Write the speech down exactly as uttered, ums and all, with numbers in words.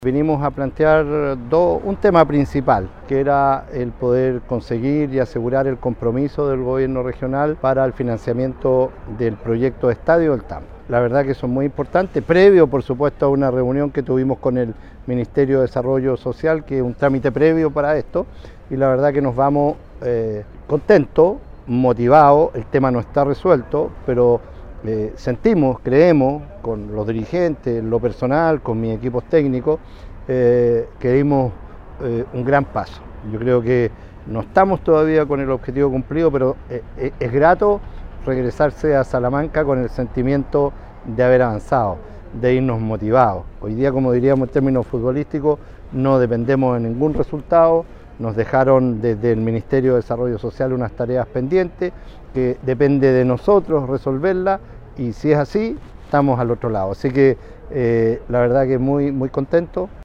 Vinimos a plantear dos, un tema principal, que era el poder conseguir y asegurar el compromiso del gobierno regional para el financiamiento del proyecto de estadio del T A M. La verdad que son muy importantes, previo por supuesto a una reunión que tuvimos con el Ministerio de Desarrollo Social, que es un trámite previo para esto, y la verdad que nos vamos eh, contentos, motivados. El tema no está resuelto, pero Eh, sentimos, creemos, con los dirigentes, en lo personal, con mis equipos técnicos, eh, que dimos eh, un gran paso. Yo creo que no estamos todavía con el objetivo cumplido, pero eh, es grato regresarse a Salamanca con el sentimiento de haber avanzado, de irnos motivados. Hoy día, como diríamos en términos futbolísticos, no dependemos de ningún resultado. Nos dejaron desde el Ministerio de Desarrollo Social unas tareas pendientes que depende de nosotros resolverlas, y si es así, estamos al otro lado. Así que eh, la verdad que muy, muy contento.